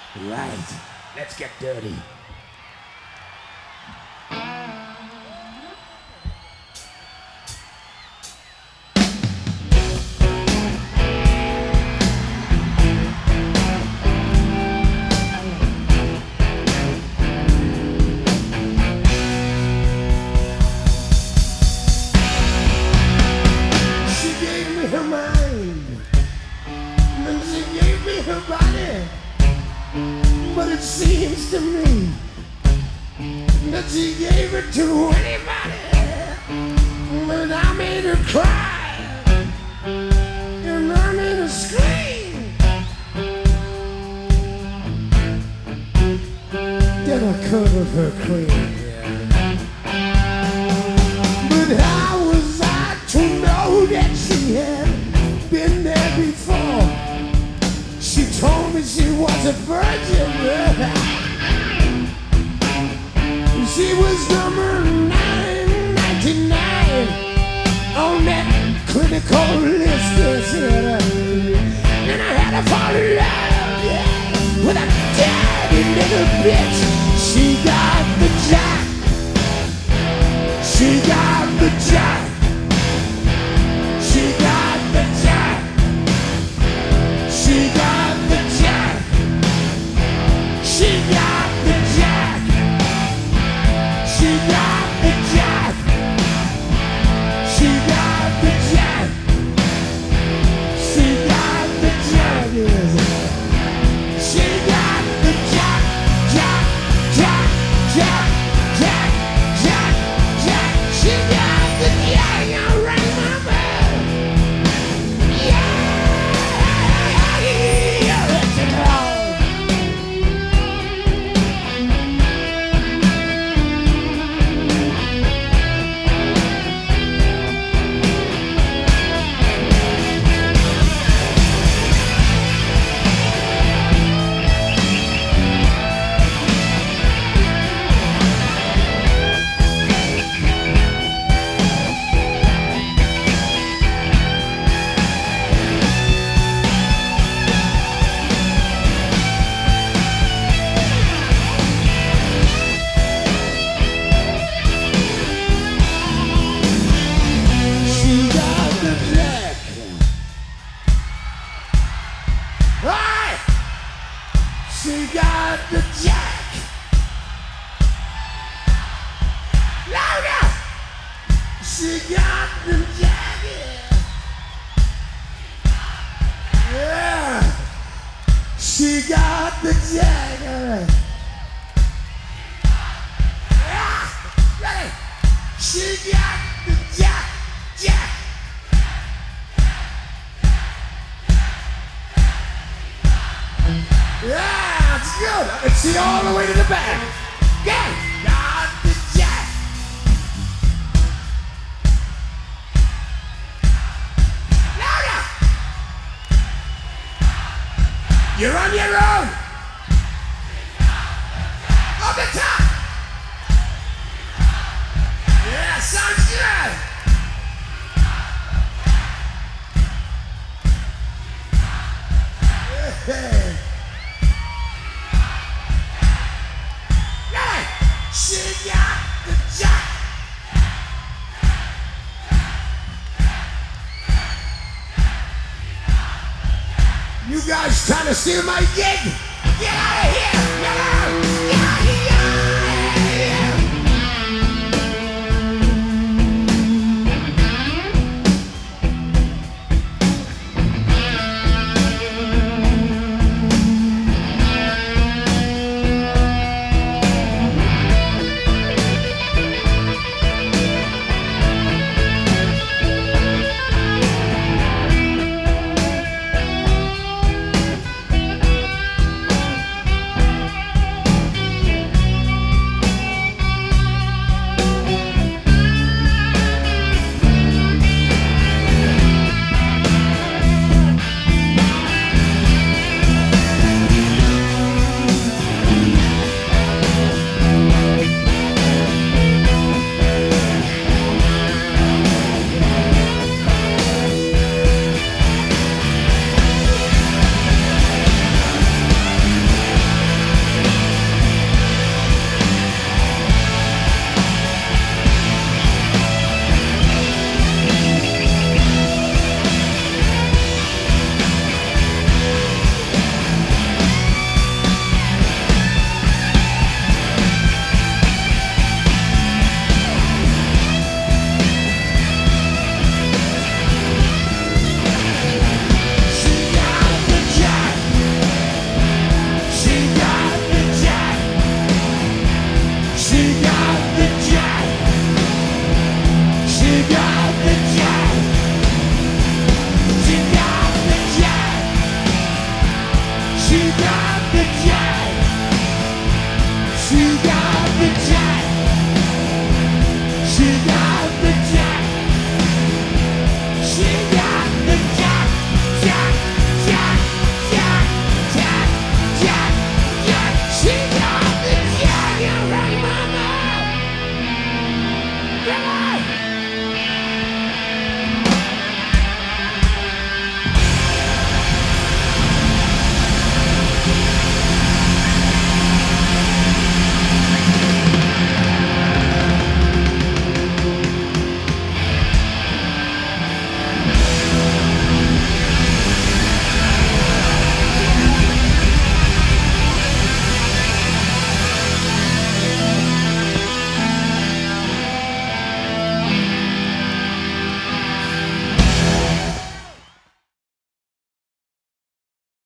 Right. Let's get dirty. She gave me her mind, and she gave me her body. But it seems to me that she gave it to anybody. But I made her cry, and I made her scream. Then I covered her cream. But how was I to know that she had been there before? She told me she was a virgin. She was number 999 on that clinical list. Yes, and I had to fall in love, yeah, with a dirty little bitch. She got the jack. She got the jack. She got the jack. She got the jack. She got the jack. She got the jack. She got the jack. She got the jack. She got the jack. Jack. Jack. Jack. Jack. Jack. Jack. She got the jack. All right, mama. She got the jack. Louder! She got the jack. Yeah. She got the jack. Yeah. Ready? She got the jack. Jack. Yeah, it's good. I can see all the way to the back. Go! Got the jack. Louder! You're on your own. Up the top. Yeah, sounds good. Yeah. She got the jack. You guys trying to steal my gig?